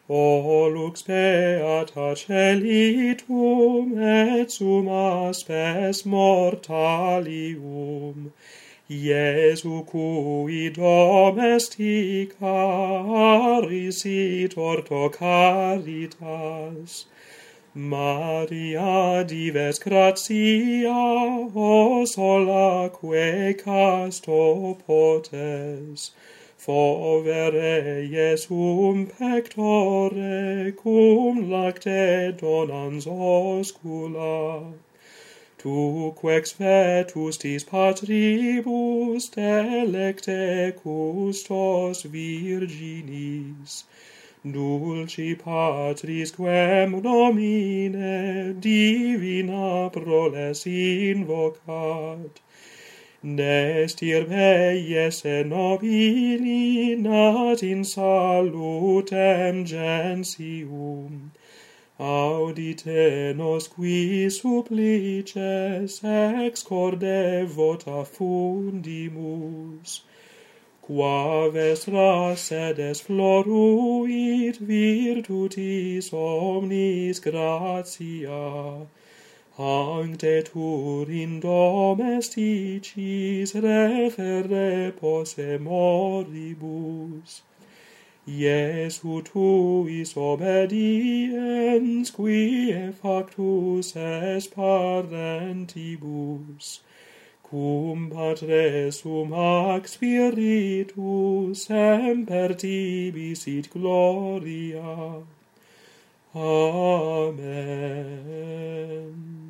O lux beata celitum et summa spes mortalium, Iesu cui domesticaris sit orto caritas, Maria dives gratia, o solaque casto potes, fovere Iesum pectore cum lacte donans oscula. Tu quex vetustis patribus delecte custos virginis, dulci patris quem nomine divina proles invocat, destir me esse nobili nat in salutem gentium, audite nos qui supplices ex corde vota fundimus, qua vestra sedes floruit virtutis omnis gratia, ancte tur in domesticis referre posse moribus. Iesu tuis obediens, quie factus es parentibus, cum Patre sum ac Spiritus semper tibi sit gloria. Amen.